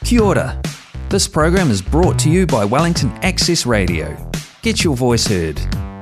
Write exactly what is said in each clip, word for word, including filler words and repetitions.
Kia ora. This program is brought to you by Wellington Access Radio. Get your voice heard.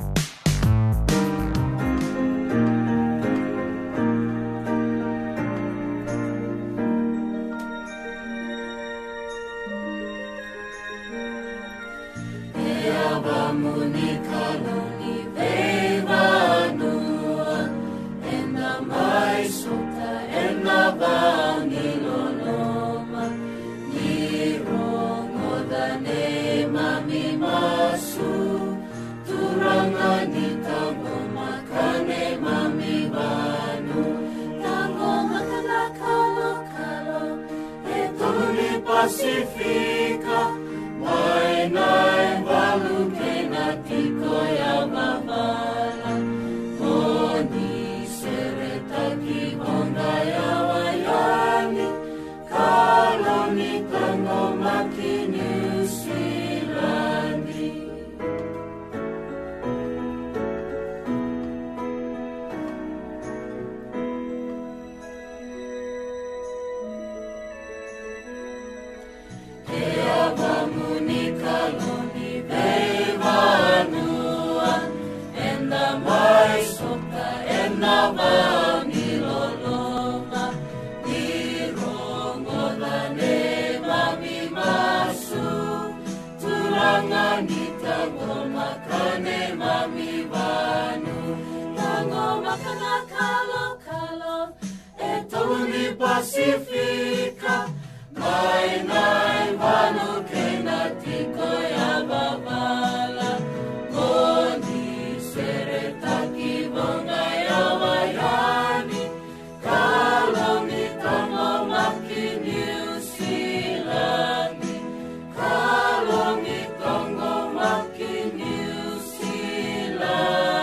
Pacifica, mai nai valu ke na tiko ya mavala, moni sereta ki onda ya wayani, kaloni tango maki New Zealandi. Pacifica, mai nai vanu ke na tiko ya bavala, moni sereta ki bonga ya wayani, kaloni tango maki New Zealandi, kaloni tango maki New Zealandi.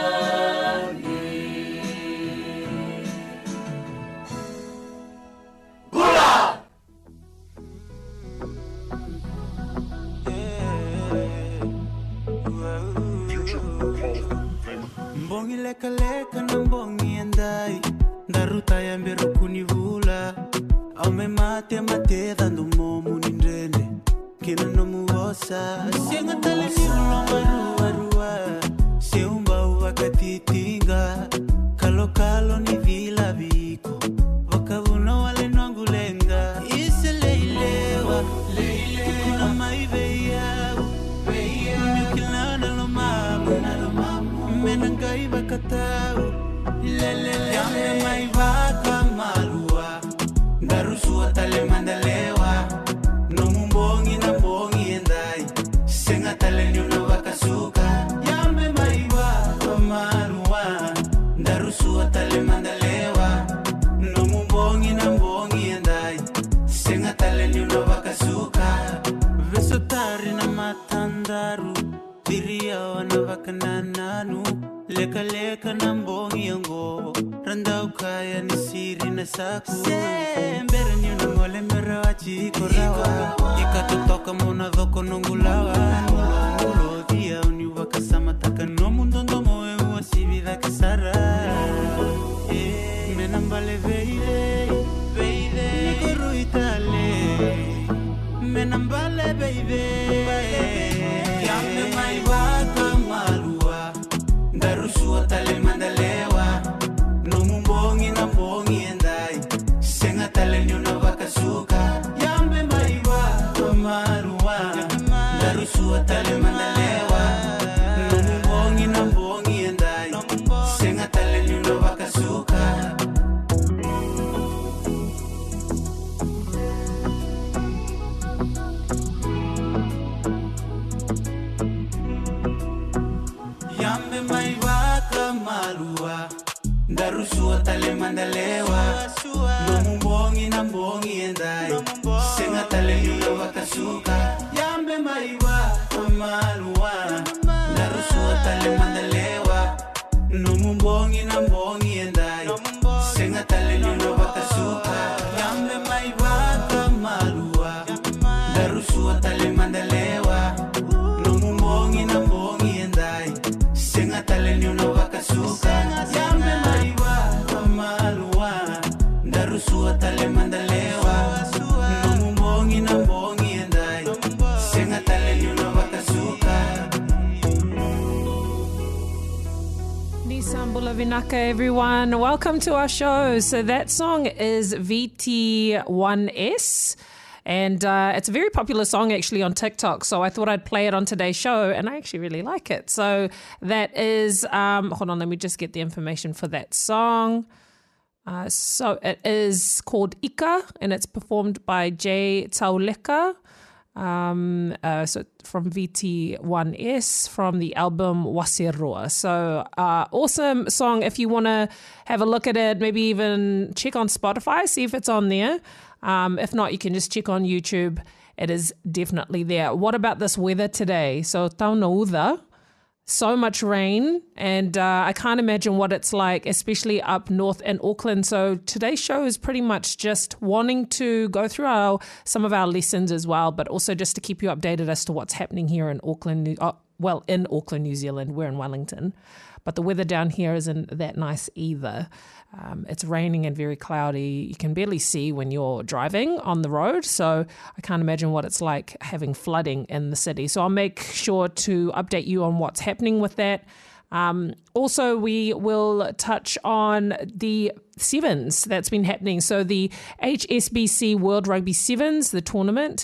Mbongi leka leka na mbongi endai Ndaruta ya mbero kunivula Aume mate mate dando momu nindrene Kina no muosa Sienga tale ni uloma rua rua Seumba uwa katitinga Kalo kalo ni vila viko Wakavuna wale nwangulenga Ise leilewa Kuna maive yao Mikilana lo mamu Menangai bakatau Lelele Yame mai baka malua Darusua tale mandalewa No mumbongi na mbongi endai Senga tale nyuna bakasuka Yame mai baka malua Darusua tale mandalewa No mumbongi na mbongi endai Senga tale nyuna bakasuka Vesotari na matandaru Diria wana wakanananu Leka leka na mbongi yango Randa ukaya ni siri na saku Sembere ni unangole mbere wachi korawa Ika tutoka muna dhoko nungulawa Mulo dia uniwaka samataka no mundondo moe uwa sibida kisara Menambale veide Nikoro itale Menambale baby Yame mai waka malua Darusua tale mandalewa No mumbongi na mbongi endai Senga tale nyuna wakasuka Yame mai waka malua Darusua tale mandalewa No mumbongi na mbongi endai Senga tale nyuna wakasuka Yambe mai waka malua Darusua tale mandalewa No mumbongi na mbongi endai Senga tale nyuna wakasuka Yambe mai waka malua Darusua tale mandalewa No mumbongi na mbongi endai Senga tale nyuna wakasuka Yambe mai waka malua Darusua tale mandalewa No mumbongi na mbongi endai Senga tale nyuna wakasuka Yambe mai waka malua Darusua tale mandalewa No mumbongi na mbongi Aloha vinaka, everyone. Welcome to our show. So that song is V T one S. And uh, it's a very popular song actually on TikTok. So I thought I'd play it on today's show, and I actually really like it. So that is, um, hold on, let me just get the information for that song. Uh, so it is called Ika, and it's performed by Jay Tauleka. Um, uh, so from V T one S from the album Waseroa. So uh, awesome song. If you want to have a look at it, maybe even check on Spotify, see if it's on there. Um, if not, you can just check on YouTube. It is definitely there. What about this weather today? So taunauda, so much rain, and uh, I can't imagine what it's like, especially up north in Auckland. So today's show is pretty much just wanting to go through our some of our lessons as well, but also just to keep you updated as to what's happening here in Auckland. Uh, well, in Auckland, New Zealand. We're in Wellington, but the weather down here isn't that nice either. Um, it's raining and very cloudy. You can barely see when you're driving on the road. So I can't imagine what it's like having flooding in the city. So I'll make sure to update you on what's happening with that. Um, also, we will touch on the sevens that's been happening. So the H S B C World Rugby Sevens, the tournament,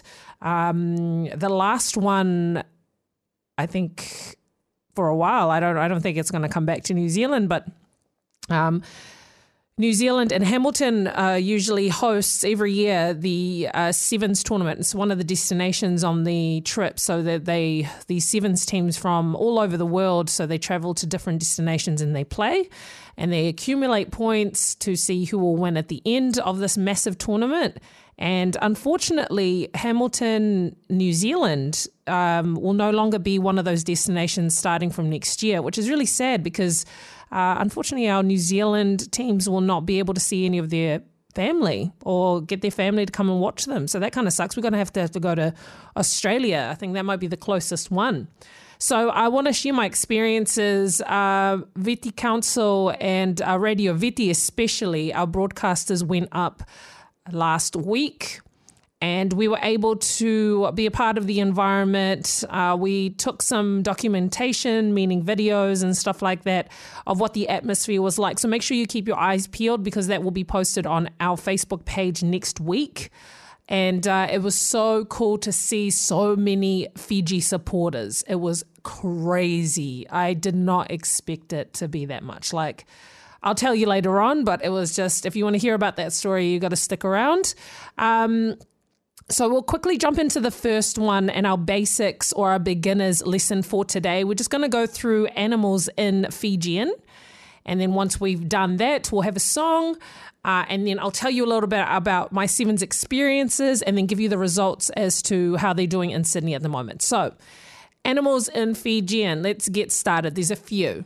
um, the last one, I think for a while, I don't, I don't think it's going to come back to New Zealand, but, um, New Zealand and Hamilton uh, usually hosts every year the uh, Sevens tournament. It's one of the destinations on the trip, so that they these Sevens teams from all over the world, so they travel to different destinations and they play, and they accumulate points to see who will win at the end of this massive tournament. And unfortunately, Hamilton, New Zealand um, will no longer be one of those destinations starting from next year, which is really sad because Uh, unfortunately, our New Zealand teams will not be able to see any of their family or get their family to come and watch them. So that kind of sucks. We're going to have to have to go to Australia. I think that might be the closest one. So I want to share my experiences. Uh, Viti Council and uh, Radio Viti especially, our broadcasters went up last week. And we were able to be a part of the environment. Uh, we took some documentation, meaning videos and stuff like that, of what the atmosphere was like. So make sure you keep your eyes peeled because that will be posted on our Facebook page next week. And uh, it was so cool to see so many Fiji supporters. It was crazy. I did not expect it to be that much. Like, I'll tell you later on, but it was just, if you want to hear about that story, you got to stick around. Um, So we'll quickly jump into the first one and our basics or our beginners lesson for today. We're just going to go through animals in Fijian. And then once we've done that, we'll have a song. Uh, and then I'll tell you a little bit about my Sevens experiences and then give you the results as to how they're doing in Sydney at the moment. So animals in Fijian, let's get started. There's a few.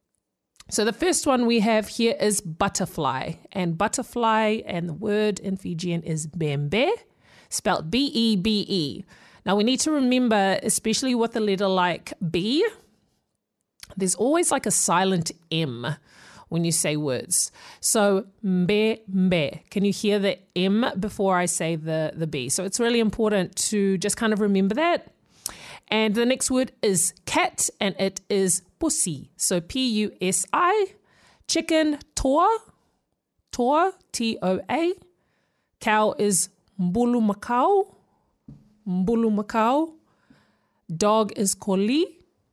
So the first one we have here is butterfly. And butterfly, and the word in Fijian is bembe. Spelled B E B E. Now we need to remember, especially with a letter like B, there's always like a silent M when you say words. So mbe, mbe. Can you hear the M before I say the, the B? So it's really important to just kind of remember that. And the next word is cat, and it is pusi. So P U S I. Chicken, toa. Toa, T O A. Cow is mbulu makau. Mbulu makau. Dog is koli.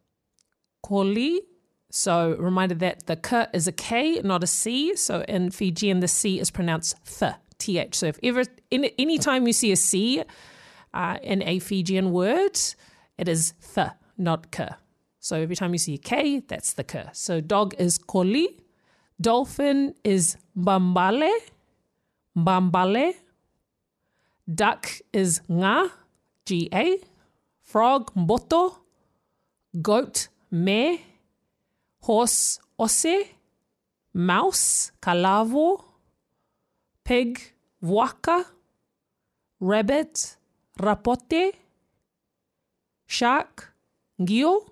Koli. So reminder that the k is a K, not a C. So in Fijian, the C is pronounced th, T H. So if ever, in, anytime you see a C uh, in a Fijian word, it is th, not k. So every time you see a K, that's the k. So dog is koli. Dolphin is bambale. Bambale. Duck is nga, G A. Frog, mboto. Goat, me. Horse, ose. Mouse, kalavo. Pig, waka. Rabbit, rapote. Shark, ngio.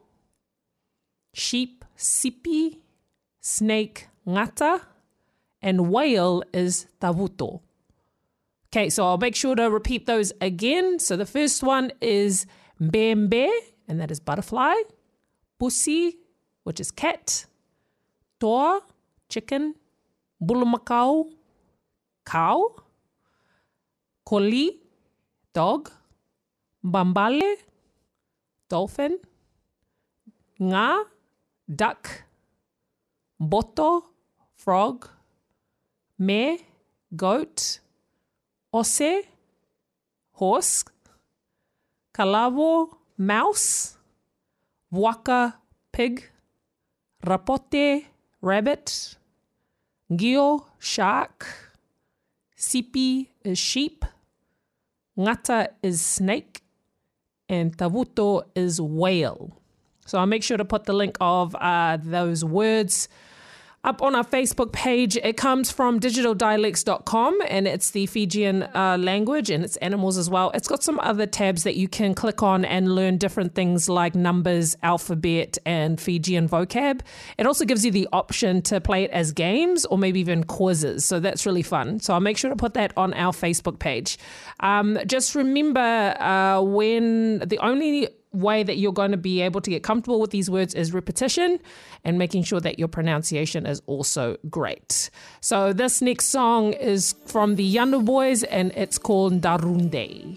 Sheep, sipi. Snake, ngata. And whale is tavuto. Okay, so I'll make sure to repeat those again. So the first one is bembe, and that is butterfly. Pusi, which is cat. Toa, chicken. Bulumakau, cow. Koli, dog. Bambale, dolphin. Nga, duck. Boto, frog. Me, goat. Ose, horse. Kalavo, mouse. Waka, pig. Rapote, rabbit. Ngio, shark. Sipi is sheep. Ngata is snake. And tavuto is whale. So I'll make sure to put the link of uh, those words up on our Facebook page. It comes from digital dialects dot com and it's the Fijian uh, language and it's animals as well. It's got some other tabs that you can click on and learn different things like numbers, alphabet, and Fijian vocab. It also gives you the option to play it as games or maybe even quizzes. So that's really fun. So I'll make sure to put that on our Facebook page. Um, just remember uh, when the only way that you're going to be able to get comfortable with these words is repetition and making sure that your pronunciation is also great. So this next song is from the Yanu Boys and it's called Darunde.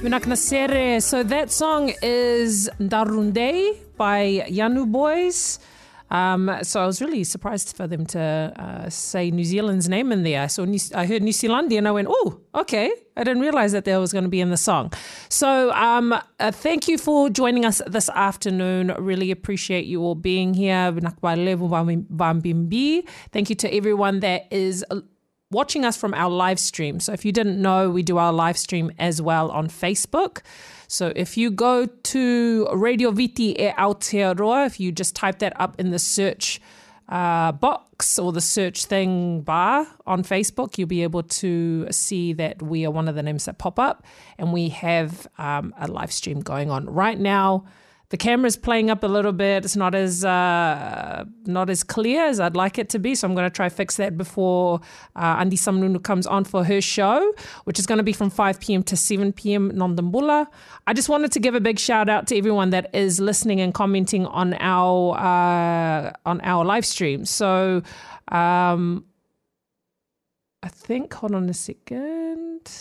Vinaknasere. So that song is Ndarunde by Yanu Boys. Um, so I was really surprised for them to uh, say New Zealand's name in there. So I heard New Zealandia and I went, oh, okay. I didn't realize that that was going to be in the song. So um, uh, thank you for joining us this afternoon. Really appreciate you all being here. Thank you to everyone that is watching us from our live stream. So if you didn't know, we do our live stream as well on Facebook. So if you go to Radio Viti e Aotearoa, if you just type that up in the search uh, box or the search thing bar on Facebook, you'll be able to see that we are one of the names that pop up, and we have um, a live stream going on right now. The camera's playing up a little bit. It's not as uh, not as clear as I'd like it to be, so I'm going to try to fix that before uh, Andi Samnunu comes on for her show, which is going to be from five p.m. to seven p.m. Nondambula. I just wanted to give a big shout out to everyone that is listening and commenting on our uh, on our live stream. So um, I think, hold on a second.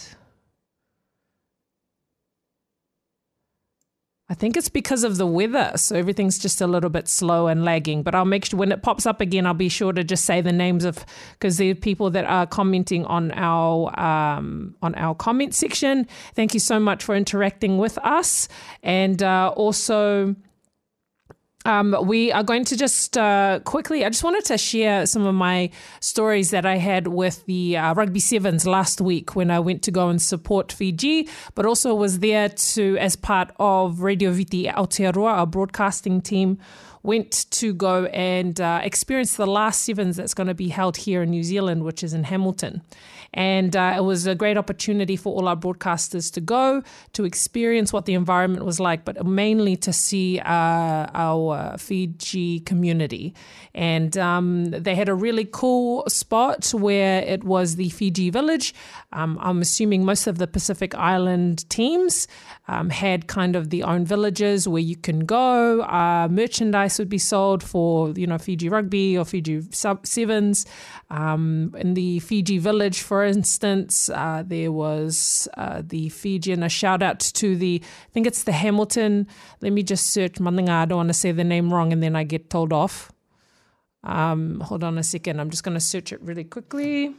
I think it's because of the weather, so everything's just a little bit slow and lagging. But I'll make sure when it pops up again, I'll be sure to just say the names of, because there are people that are commenting on our um, on our comment section. Thank you so much for interacting with us, and uh, also. Um, we are going to just uh, quickly, I just wanted to share some of my stories that I had with the uh, Rugby Sevens last week when I went to go and support Fiji, but also was there to, as part of Radio Viti Aotearoa, our broadcasting team, went to go and uh, experience the last Sevens that's going to be held here in New Zealand, which is in Hamilton. And uh, it was a great opportunity for all our broadcasters to go, to experience what the environment was like, but mainly to see uh, our uh, Fiji community. And um, they had a really cool spot where it was the Fiji village. Um, I'm assuming most of the Pacific Island teams um, had kind of their own villages where you can go. Uh, merchandise would be sold for, you know, Fiji Rugby or Fiji Sevens. Um, in the Fiji village, for instance, uh, there was uh, the Fijian, a shout out to the, I think it's the Hamilton, let me just search, Mandinga, I don't want to say the name wrong and then I get told off. Um, hold on a second, I'm just going to search it really quickly.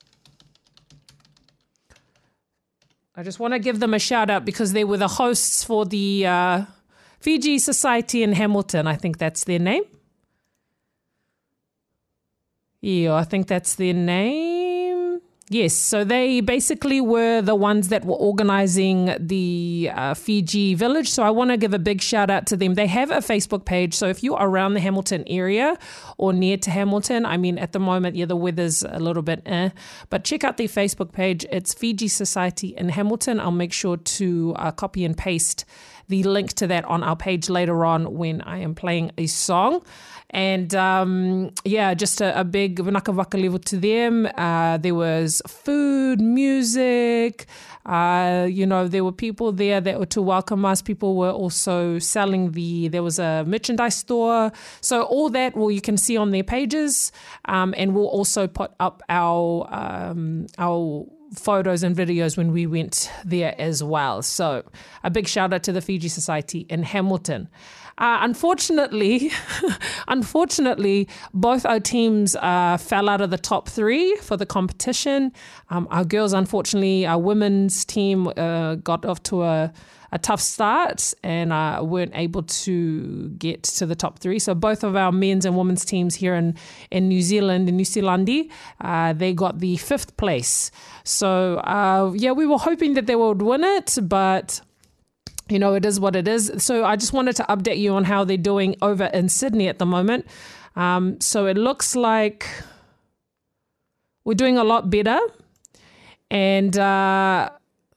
I just want to give them a shout out because they were the hosts for the uh, Fiji Society in Hamilton. I think that's their name. Yeah, I think that's their name. Yes, so they basically were the ones that were organizing the uh, Fiji village. So I want to give a big shout out to them. They have a Facebook page. So if you're around the Hamilton area or near to Hamilton, I mean, at the moment, yeah, the weather's a little bit eh, but check out their Facebook page. It's Fiji Society in Hamilton. I'll make sure to uh, copy and paste the link to that on our page later on when I am playing a song. And um, yeah, just a, a big vanaka vakalevu to them. Uh, there was food, music, uh, you know, there were people there that were to welcome us. People were also selling the, there was a merchandise store. So all that, well, you can see on their pages. Um, and we'll also put up our, um, our, photos and videos when we went there as well. So a big shout out to the Fiji Society in Hamilton. Uh, unfortunately, unfortunately, both our teams uh, fell out of the top three for the competition. Um, our girls, unfortunately, our women's team uh, got off to a, a tough start and uh, weren't able to get to the top three. So both of our men's and women's teams here in, in New Zealand, in New Zealandi, uh, they got the fifth place. So, uh, yeah, we were hoping that they would win it, but you know, it is what it is. So I just wanted to update you on how they're doing over in Sydney at the moment. Um, so it looks like we're doing a lot better. And uh,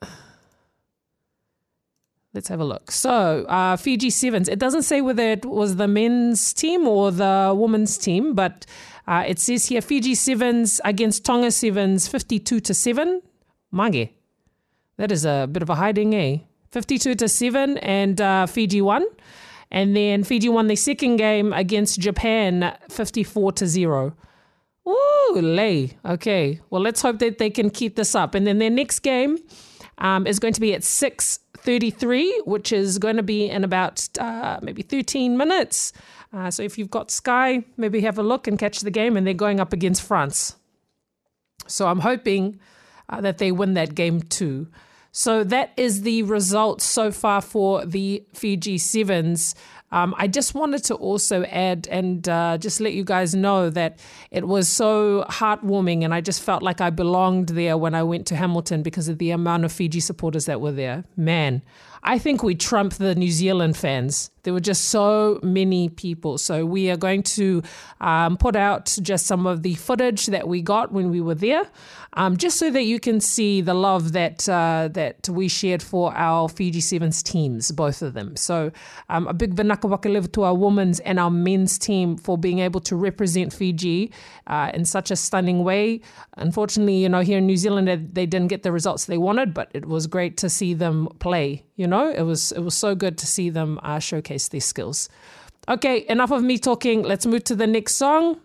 let's have a look. So uh, Fiji Sevens, it doesn't say whether it was the men's team or the women's team, but uh, it says here Fiji Sevens against Tonga Sevens, fifty-two to seven. Mange, that is a bit of a hiding, eh? fifty-two to seven, and uh, Fiji won. And then Fiji won their second game against Japan, fifty-four to zero. Ooh, lay. Okay. Well, let's hope that they can keep this up. And then their next game um, is going to be at six thirty-three, which is going to be in about uh, maybe thirteen minutes. Uh, so if you've got Sky, maybe have a look and catch the game. And they're going up against France. So I'm hoping uh, that they win that game too. So that is the result so far for the Fiji Sevens. Um, I just wanted to also add and uh, just let you guys know that it was so heartwarming, and I just felt like I belonged there when I went to Hamilton because of the amount of Fiji supporters that were there. Man, I think we trumped the New Zealand fans. There were just so many people. So we are going to um, put out just some of the footage that we got when we were there, um, just so that you can see the love that uh, that we shared for our Fiji Sevens teams, both of them. So um, a big vanaka waka to our women's and our men's team for being able to represent Fiji uh, in such a stunning way. Unfortunately, you know, here in New Zealand, they didn't get the results they wanted, but it was great to see them play. You know, it was it was so good to see them uh, showcase their skills. Okay, enough of me talking. Let's move to the next song.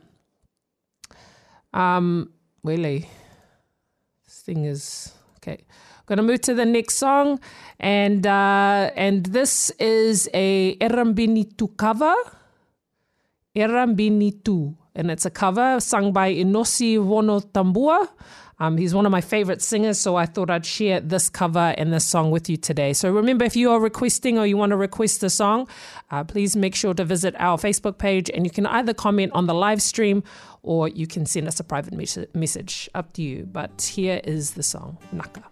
Um, really, this thing is okay. I'm gonna move to the next song, and uh, and this is a Erambinitu cover. Erambinitu, and it's a cover sung by Inosi Wonotambua. Um, he's one of my favorite singers, so I thought I'd share this cover and this song with you today. So remember, if you are requesting or you want to request a song, uh, please make sure to visit our Facebook page, and you can either comment on the live stream or you can send us a private mes- message. Up to you. But here is the song, Naka.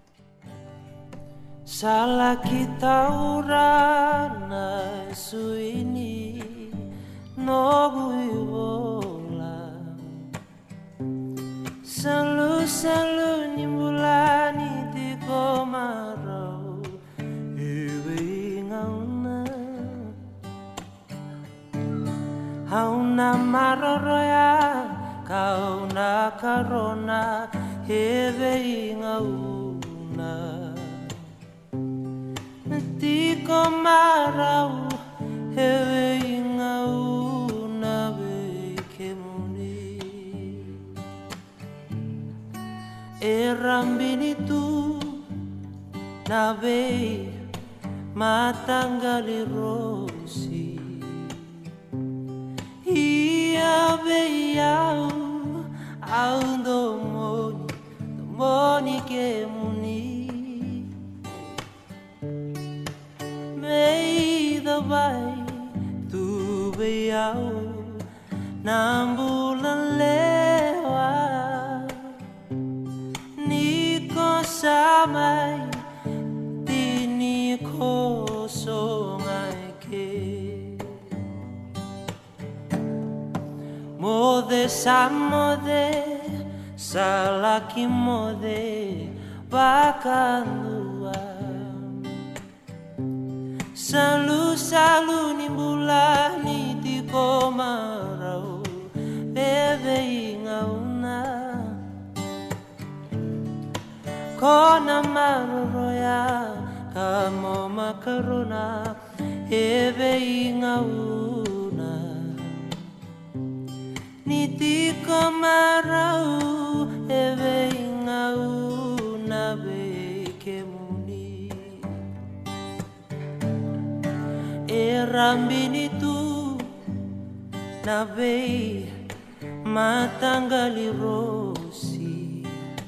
Sala kita urana suini noguivola Salu salu ni mulani di komarau Iwi ngauna Hauna maroroya Kauna karona Hewe ngauna Di komarau Hewe ngauna Bekemuni Erambinitu Nabe Matanggali rosi Ia beyau Au domoni Domoni kemuni May the way Tu beyau Nambulan lewa Niko samai Tini kosong aike Mode samode Salaki mode Bakandua Salu salu ni bulani di komarau Bebe ingauna Kona maroya Kamo makarona Bebe ingauna Ni di komarau Bebe ingauna Bekemuni Erambinitu Nabe Matanggali rosi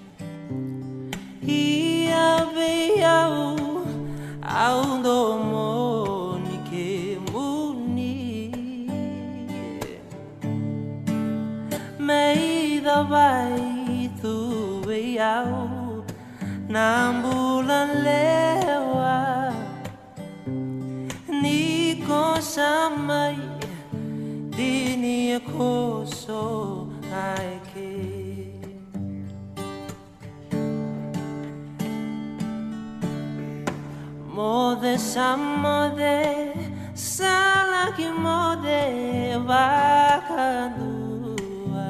Ia beyau Au domoni kemuni May the way tu beyau Nambulan lewa Niko samai Dini koso aike Mode samode Salaki mode Vakadua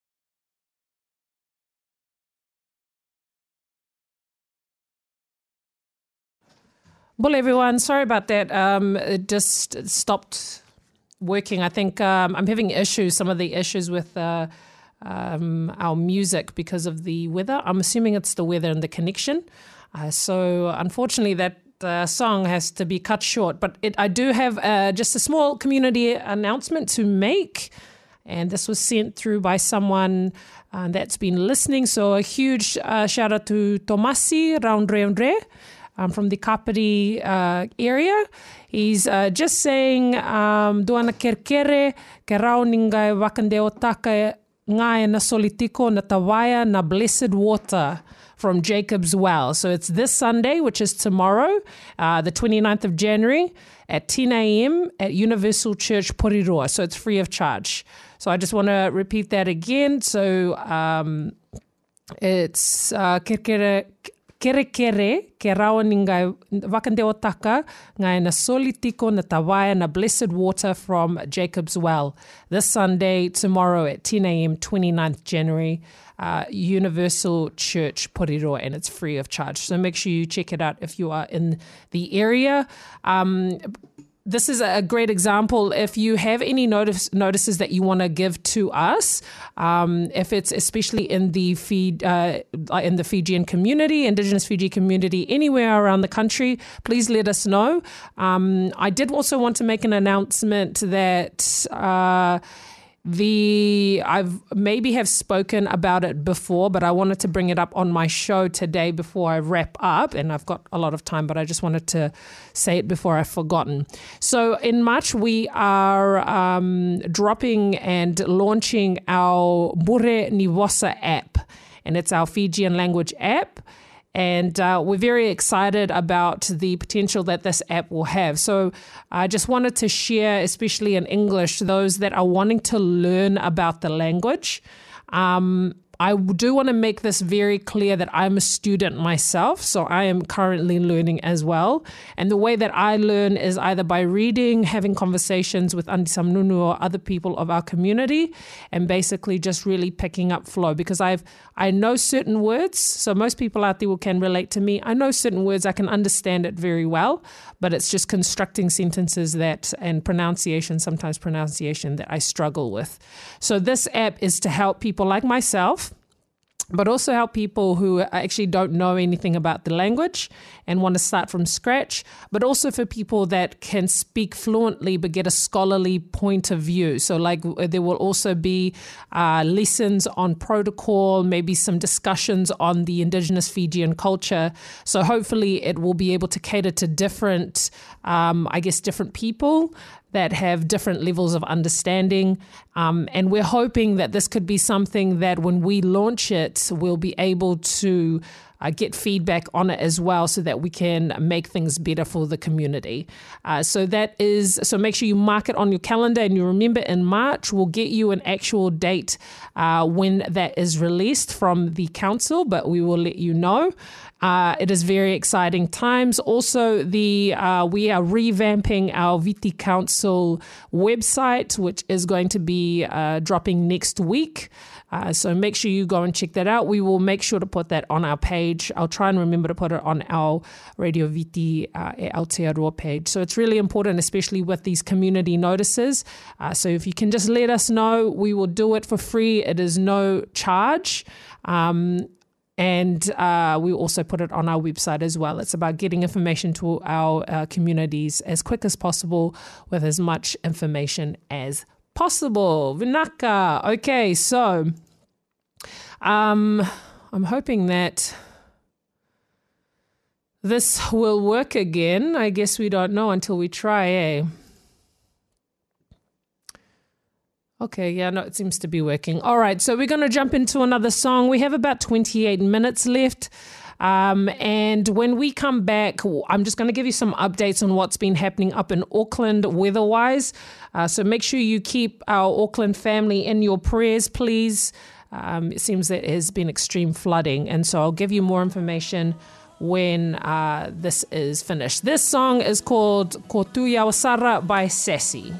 Well, everyone, sorry about that. Um, it just stopped working. I think um, I'm having issues, some of the issues with uh, um, our music because of the weather. I'm assuming it's the weather and the connection. Uh, so unfortunately, that uh, song has to be cut short. But it, I do have uh, just a small community announcement to make. And this was sent through by someone uh, that's been listening. So a huge uh, shout out to Tomasi Raundreundre um, from the Kapiti uh, area. He's uh, just saying, um, Duana kerkere, ke rau ningai wakandeo taka ngai na solitiko na tawaya na blessed water from Jacob's Well. So it's this Sunday, which is tomorrow, uh, the twenty-ninth of January at ten a.m. at Universal Church Porirua. So it's free of charge. So I just want to repeat that again. So um, it's uh, kerkere, kere kere, ke rawa ni ngai wakandeo taka, ngai na solitiko na tawaya na blessed water from Jacob's Well. This Sunday, tomorrow at ten a.m., twenty-ninth January, uh, Universal Church Porirua, and it's free of charge. So make sure you check it out if you are in the area. Um, This is a great example. If you have any notice, notices that you want to give to us, um, if it's especially in the Fiji, uh, in the Fijian community, Indigenous Fiji community, anywhere around the country, please let us know. Um, I did also want to make an announcement that uh, the I've maybe have spoken about it before, but I wanted to bring it up on my show today before I wrap up, and I've got a lot of time, but I just wanted to say it before I've forgotten. So in March, we are um, dropping and launching our Bure Niwosa app, and it's our Fijian language app. And uh, we're very excited about the potential that this app will have. So I just wanted to share, especially in English, those that are wanting to learn about the language. Um, I do want to make this very clear that I'm a student myself, so I am currently learning as well. And the way that I learn is either by reading, having conversations with Andi Samnunu or other people of our community, and basically just really picking up flow, because I've I know certain words, so most people out there will can relate to me. I know certain words, I can understand it very well, but it's just constructing sentences that and pronunciation, sometimes pronunciation, that I struggle with. So this app is to help people like myself, but also help people who actually don't know anything about the language and want to start from scratch, but also for people that can speak fluently but get a scholarly point of view. So like there will also be uh, lessons on protocol, maybe some discussions on the Indigenous Fijian culture. So hopefully it will be able to cater to different, um, I guess, different people that have different levels of understanding. Um, and we're hoping that this could be something that when we launch it, we'll be able to uh, get feedback on it as well, so that we can make things better for the community. Uh, so that is, so make sure you mark it on your calendar, and you remember in March, we'll get you an actual date uh, when that is released from the council, but we will let you know. Uh, it is very exciting times. Also, the uh, we are revamping our Viti Council website, which is going to be uh, dropping next week. Uh, so make sure you go and check that out. We will make sure to put that on our page. I'll try and remember to put it on our Radio Viti uh, Aotearoa page. So it's really important, especially with these community notices. Uh, so if you can just let us know, we will do it for free. It is no charge. Um, And uh, we also put it on our website as well. It's about getting information to our uh, communities as quick as possible with as much information as possible. Vinaka. Okay, so um, I'm hoping that this will work again. I guess we don't know until we try, eh? Okay, yeah, no, it seems to be working. All right, so we're going to jump into another song. We have about twenty-eight minutes left. Um, and when we come back, I'm just going to give you some updates on what's been happening up in Auckland weather-wise. Uh, so make sure you keep our Auckland family in your prayers, please. Um, it seems that it has been extreme flooding. And so I'll give you more information when uh, this is finished. This song is called Ko Tu Yawasara by Sassy.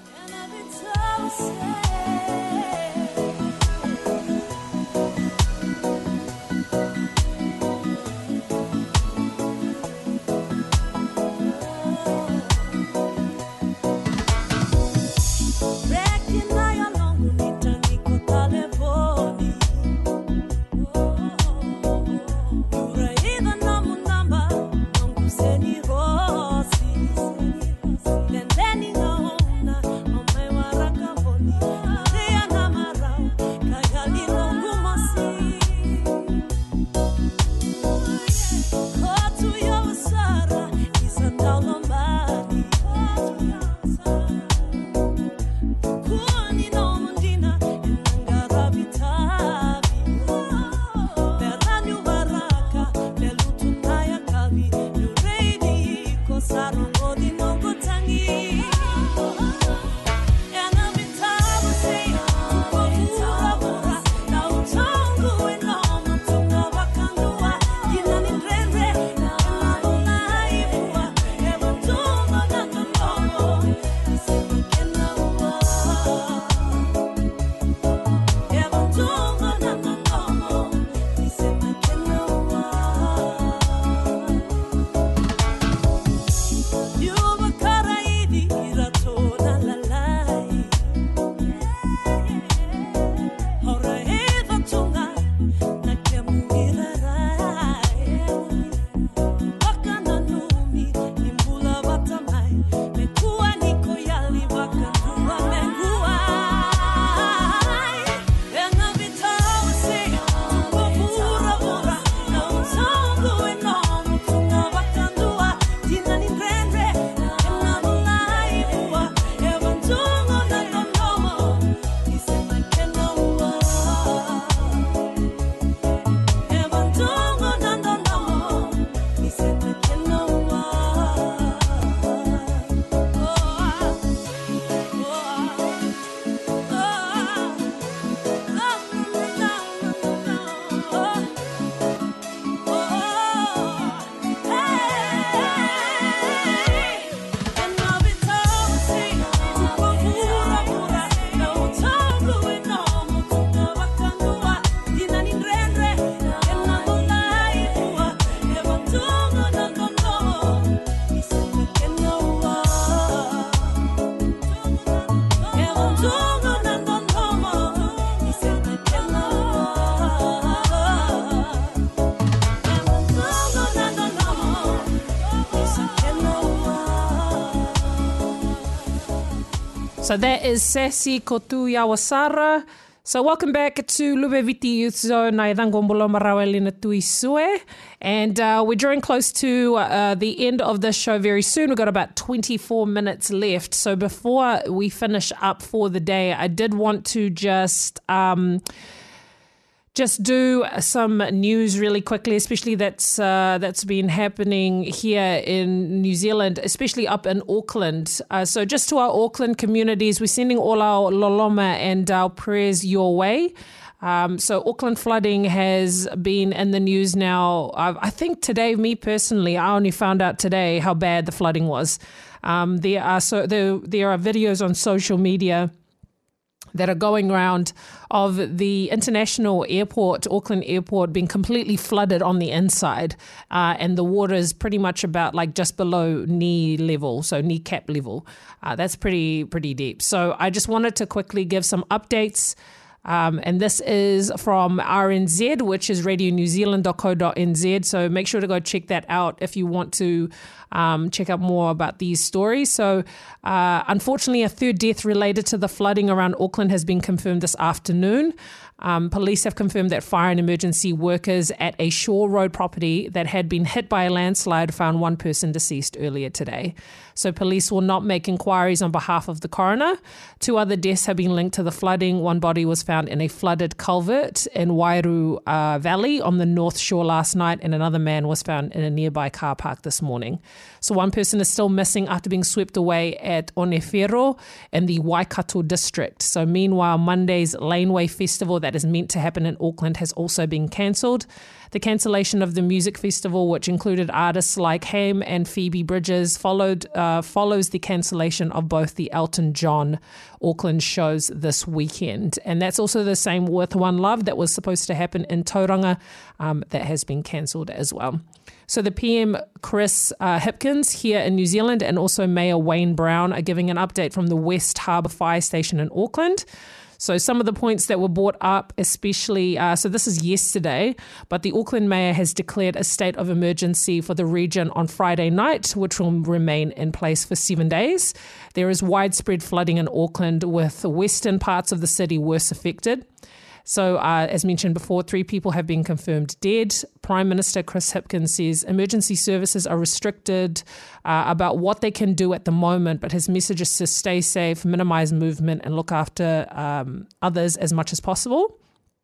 Oh So that is Sassy Kotu Yawasara. So welcome back to Lubeviti Youth Zone. And uh, we're drawing close to uh, the end of this show very soon. We've got about twenty-four minutes left. So before we finish up for the day, I did want to just... Um, Just do some news really quickly, especially that's uh, that's been happening here in New Zealand, especially up in Auckland. Uh, so just to our Auckland communities, we're sending all our loloma and our prayers your way. Um, so Auckland flooding has been in the news now. I, I think today, me personally, I only found out today how bad the flooding was. Um, there are so there there are videos on social media that are going around of the international airport, Auckland Airport, being completely flooded on the inside. Uh, and the water is pretty much about like just below knee level, so kneecap level. Uh, that's pretty, pretty deep. So I just wanted to quickly give some updates. Um, and this is from R N Z, which is radio new zealand dot co dot n z. So make sure to go check that out if you want to um, check out more about these stories. So uh, unfortunately, a third death related to the flooding around Auckland has been confirmed this afternoon. Um, police have confirmed that fire and emergency workers at a Shore Road property that had been hit by a landslide found one person deceased earlier today. So police will not make inquiries on behalf of the coroner. Two other deaths have been linked to the flooding. One body was found in a flooded culvert in Wairu uh, Valley on the North Shore last night, and another man was found in a nearby car park this morning. So one person is still missing after being swept away at Onefero in the Waikato district. So meanwhile, Monday's Laneway Festival that is meant to happen in Auckland has also been cancelled. The cancellation of the music festival, which included artists like Haim and Phoebe Bridges, followed uh, follows the cancellation of both the Elton John Auckland shows this weekend. And that's also the same with One Love that was supposed to happen in Tauranga um, that has been cancelled as well. So the P M, Chris uh, Hipkins here in New Zealand, and also Mayor Wayne Brown are giving an update from the West Harbour Fire Station in Auckland. So some of the points that were brought up, especially, uh, so this is yesterday, but the Auckland Mayor has declared a state of emergency for the region on Friday night, which will remain in place for seven days. There is widespread flooding in Auckland, with the western parts of the city worse affected. So, uh, as mentioned before, three people have been confirmed dead. Prime Minister Chris Hipkins says emergency services are restricted uh, about what they can do at the moment, but his message is to stay safe, minimise movement, and look after um, others as much as possible.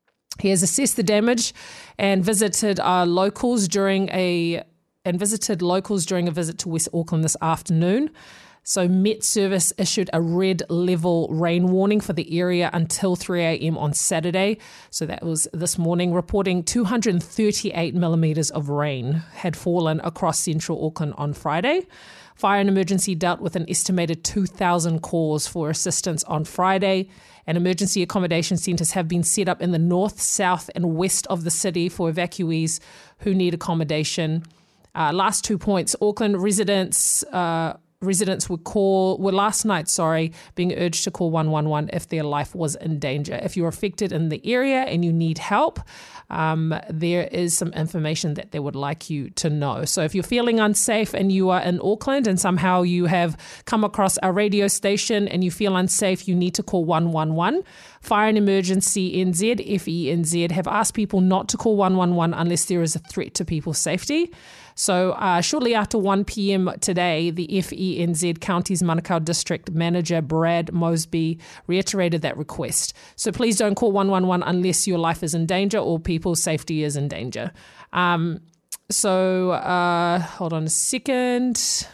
He has assessed the damage and visited uh, locals during a and visited locals during a visit to West Auckland this afternoon. So Met Service issued a red level rain warning for the area until three a.m. on Saturday. So that was this morning, reporting two hundred thirty-eight millimetres of rain had fallen across central Auckland on Friday. Fire and Emergency dealt with an estimated two thousand calls for assistance on Friday, and emergency accommodation centres have been set up in the north, south and west of the city for evacuees who need accommodation. Uh, last two points, Auckland residents... Uh, Residents were call were last night, sorry, being urged to call one one one if their life was in danger. If you're affected in the area and you need help, um, there is some information that they would like you to know. So if you're feeling unsafe and you are in Auckland and somehow you have come across a radio station and you feel unsafe, you need to call one one one. Fire and Emergency N Z, F E N Z, have asked people not to call one one one unless there is a threat to people's safety. So uh, shortly after one p.m. today, the F E N Z County's Manukau District Manager Brad Mosby reiterated that request. So please don't call one one one unless your life is in danger or people's safety is in danger. Um, so uh, hold on a second.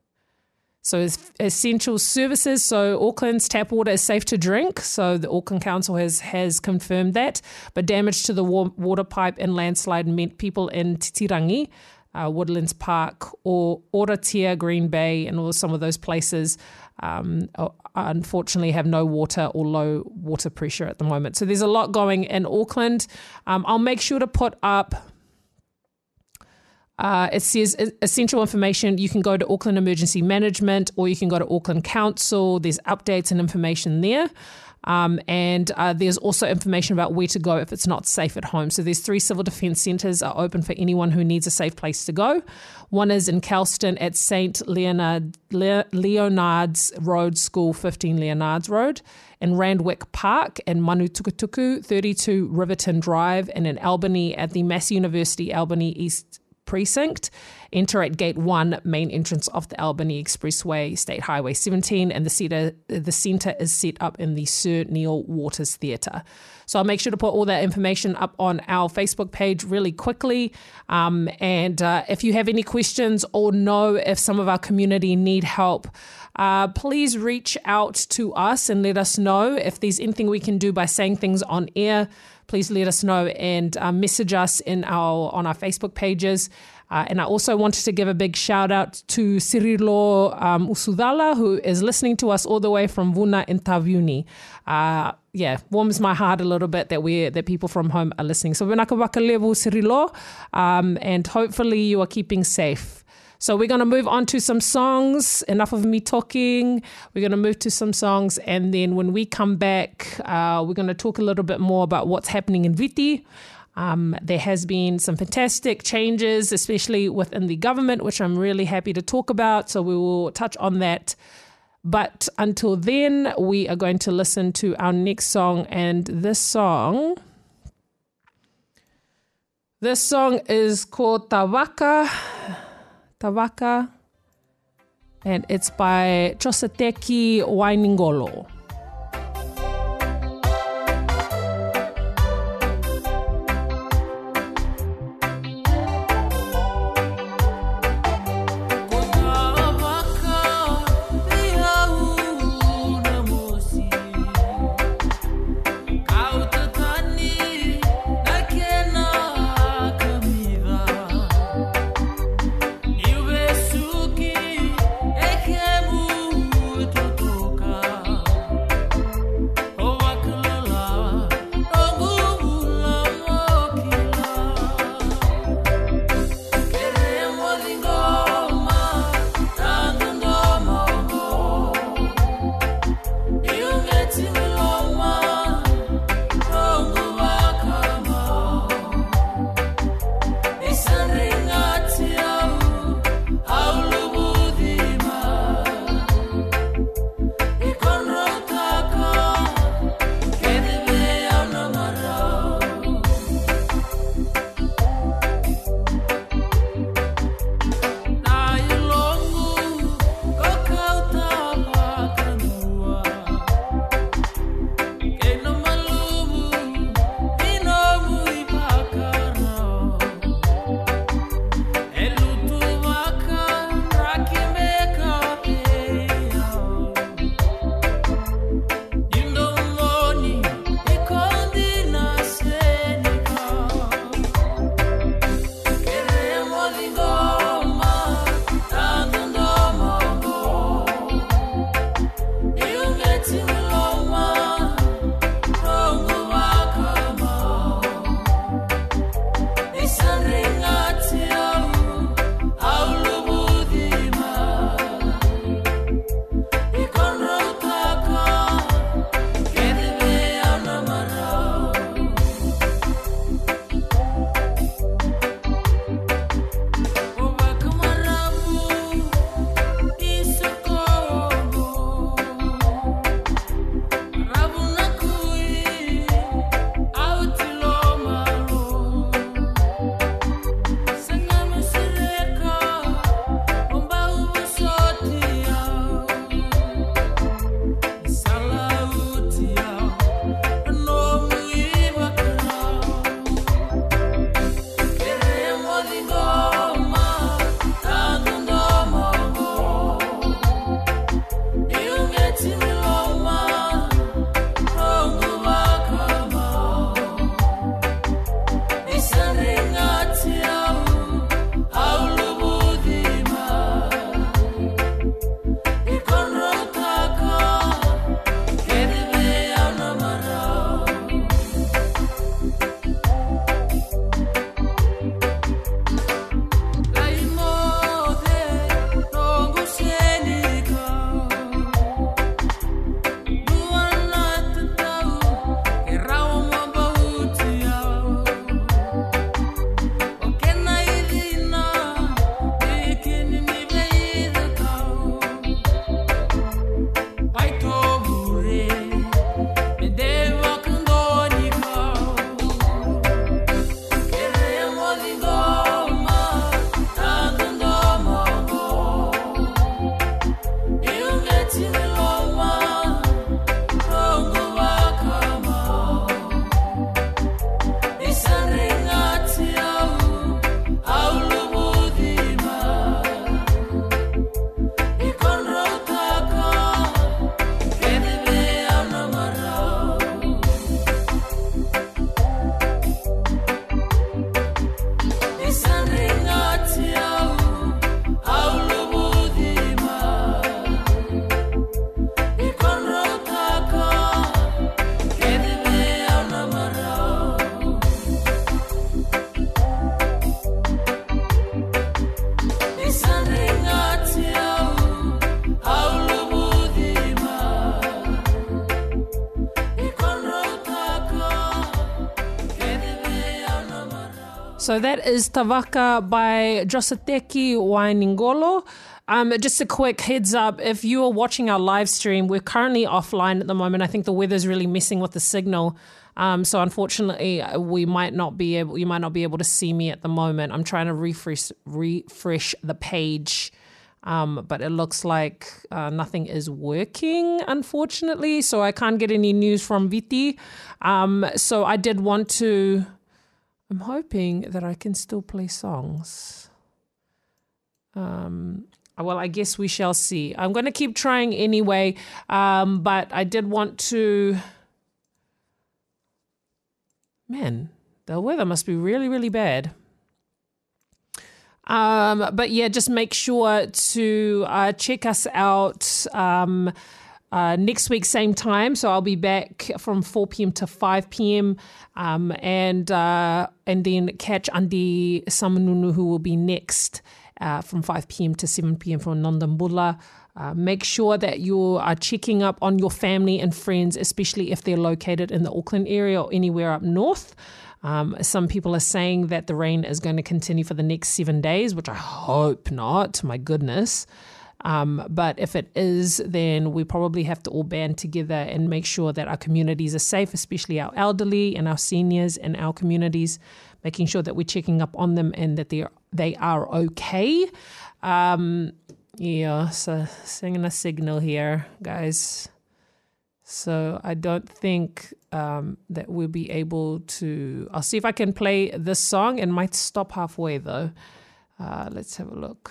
So essential services, so Auckland's tap water is safe to drink. So the Auckland Council has, has confirmed that. But damage to the water pipe and landslide meant people in Titirangi, Uh, Woodlands Park, or Oratia, Green Bay, and all some of those places, um, unfortunately have no water or low water pressure at the moment. So there's a lot going in Auckland. Um, I'll make sure to put up Uh, it says essential information. You can go to Auckland Emergency Management or you can go to Auckland Council. There's updates and information there. Um, and uh, there's also information about where to go if it's not safe at home. So there's three civil defence centres are open for anyone who needs a safe place to go. One is in Kelston at Saint Leonard, Le- Leonard's Road School, fifteen Leonard's Road, in Randwick Park and Manutukutuku, thirty-two Riverton Drive, and in Albany at the Massey University Albany East Precinct. Enter at Gate one, main entrance of the Albany Expressway, State Highway seventeen, and the centre, the centre is set up in the Sir Neil Waters Theatre. So I'll make sure to put all that information up on our Facebook page really quickly. Um, and uh, if you have any questions or know if some of our community need help, uh, please reach out to us and let us know if there's anything we can do by saying things on air. Please let us know and uh, message us in our on our Facebook pages. Uh, and I also wanted to give a big shout out to Cirilo um, Usudala, who is listening to us all the way from Vuna in Taviuni. Uh, yeah, warms my heart a little bit that we that people from home are listening. So vinaka wakalevu Cirilo, um, and hopefully you are keeping safe. So we're going to move on to some songs. Enough of me talking. We're going to move to some songs. And then when we come back, uh, we're going to talk a little bit more about what's happening in Viti. Um, there has been some fantastic changes, especially within the government, which I'm really happy to talk about. So we will touch on that. But until then, we are going to listen to our next song. And this song, this song is called Tawaka. Tawaka, and it's by Josateki Wainingolo. Suki, ekemu totoka. So that is Tavaka by Josateki Wainingolo. Um, just a quick heads up, if you are watching our live stream, we're currently offline at the moment. I think the weather's really messing with the signal. Um, so unfortunately, we might not be able, you might not be able to see me at the moment. I'm trying to refresh refresh the page, um, but it looks like uh, nothing is working, unfortunately. So I can't get any news from Viti. Um, so I did want to, I'm hoping that I can still play songs. Um, well, I guess we shall see. I'm going to keep trying anyway, um, but I did want to... Man, the weather must be really, really bad. Um, but yeah, just make sure to uh, check us out um, uh, next week, same time. So I'll be back from four p.m. to five p.m. Um, and uh, and then catch Andi Samanunu, who will be next uh, from five p.m. to seven p.m. from Nondambula. Uh, make sure that you are checking up on your family and friends, especially if they're located in the Auckland area or anywhere up north. Um, some people are saying that the rain is going to continue for the next seven days, which I hope not, my goodness. Um, but if it is, then we probably have to all band together and make sure that our communities are safe, especially our elderly and our seniors in our communities, making sure that we're checking up on them and that they are, they are okay. Um, Yeah, so singing a signal here, guys. So I don't think um, that we'll be able to... I'll see if I can play this song. It might stop halfway, though. Uh, let's have a look.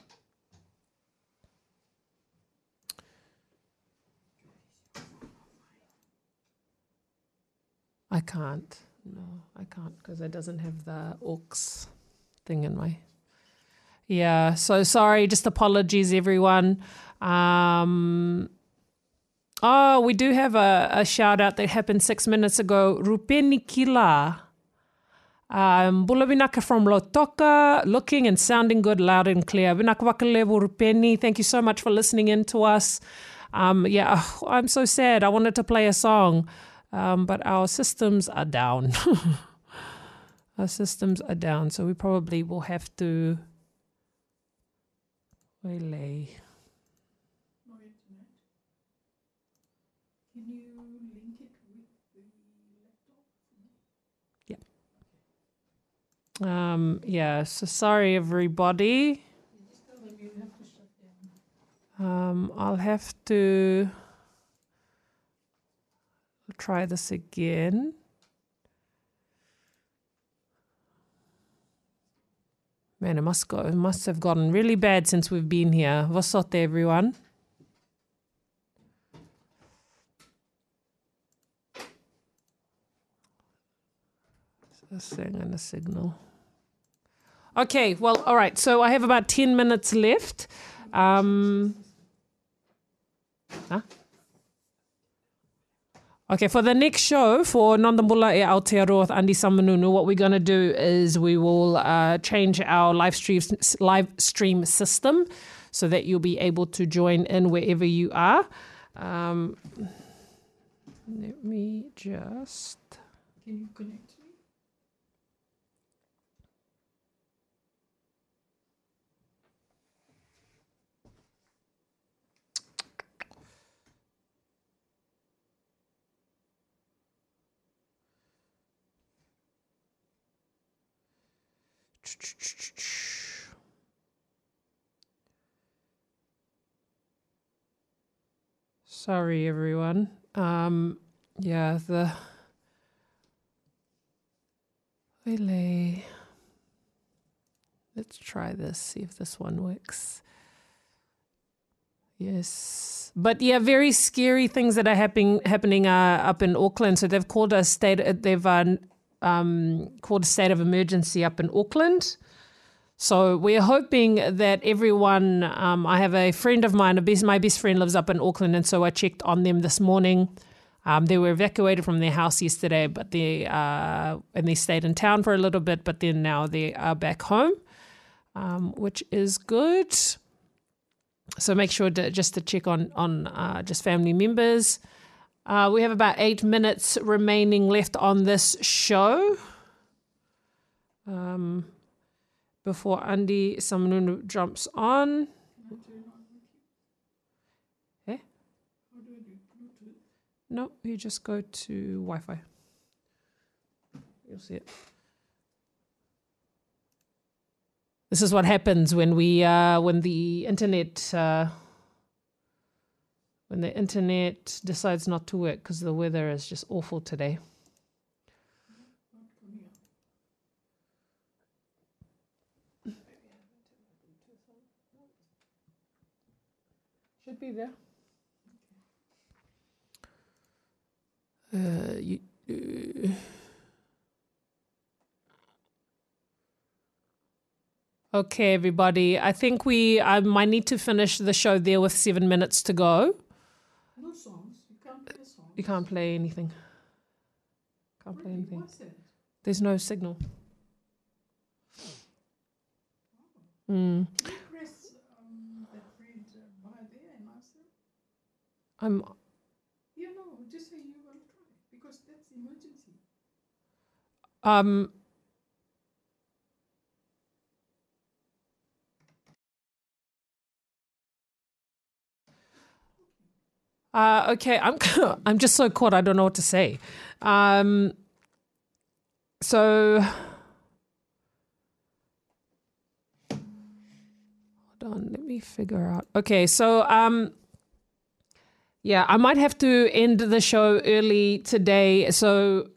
I can't. No, I can't because it doesn't have the aux thing in my... Yeah, so sorry, just apologies, everyone. Um, oh, we do have a, a shout out that happened six minutes ago. Rupeni Kila. Um, Bula Vinaka from Lotoka, looking and sounding good, loud and clear. Vinaka Wakalevo Rupeni, thank you so much for listening in to us. Um, yeah, oh, I'm so sad. I wanted to play a song, um, but our systems are down. Our systems are down, so we probably will have to... Relay. Can you link it with the laptop? Yeah. Um, yeah, so sorry everybody. Um, I'll have to try this again. Man, it must go. It must have gotten really bad since we've been here. Vasote, everyone. Singing a signal. Okay, well, all right. So I have about ten minutes left. Um, huh? Okay, for the next show, for Nondambula e Aotearoa with Andi Samanunu, what we're going to do is we will uh, change our live stream, live stream system so that you'll be able to join in wherever you are. Um, let me just... Can you connect me? Sorry, everyone. Um, yeah, the relay. Let's try this, see if this one works. Yes. But yeah, very scary things that are happening happening uh, up in Auckland. So they've called a state, they've uh, um, called a state of emergency up in Auckland. So we're hoping that everyone, um, I have a friend of mine, a best, my best friend lives up in Auckland, and so I checked on them this morning. Um, they were evacuated from their house yesterday, but they uh, and they stayed in town for a little bit, but then now they are back home, um, which is good. So make sure to, just to check on, on uh, just family members. Uh, we have about eight minutes remaining left on this show. Um, before Andy Samanunu jumps on. Eh? No, you just go to Wi-Fi. You'll see it. This is what happens when we uh, when the internet uh, when the internet decides not to work because the weather is just awful today. Should be there. Uh, you, uh, okay, everybody. I think we I might need to finish the show there with seven minutes to go. No songs. You can't play songs. You can't play anything. Can't play Really? anything. What's it? There's no signal. Mm. Can you press um, that red uh, bar there and answer? I'm. You know, just say you want to try because that's emergency. Um. Uh, okay, I'm I'm just so caught. I don't know what to say. Um, so hold on, let me figure out. Okay, so um, yeah, I might have to end the show early today. So.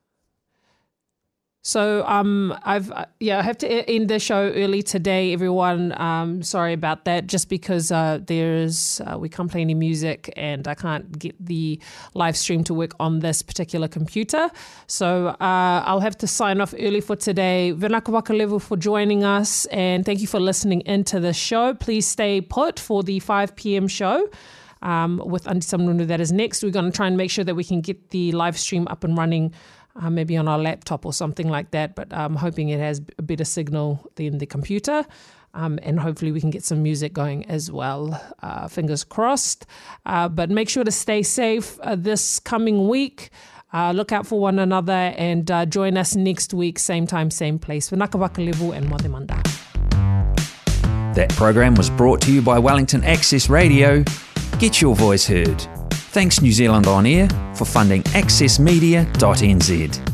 So um, I've uh, yeah, I have to end the show early today, everyone. Um, sorry about that. Just because uh, there's uh, we can't play any music and I can't get the live stream to work on this particular computer. So uh, I'll have to sign off early for today. Vinaka Wakalevu for joining us, and thank you for listening into the show. Please stay put for the five p.m. show. Um, with Andy Samanunu that is next. We're going to try and make sure that we can get the live stream up and running. Uh, maybe on our laptop or something like that, but I'm hoping it has a better signal than the computer, um, and hopefully we can get some music going as well. Uh, fingers crossed. Uh, but make sure to stay safe uh, this coming week. Uh, look out for one another and uh, join us next week, same time, same place. Vinaka Wakalevu and Mode Manda. That program was brought to you by Wellington Access Radio. Get your voice heard. Thanks New Zealand On Air for funding access media dot n z.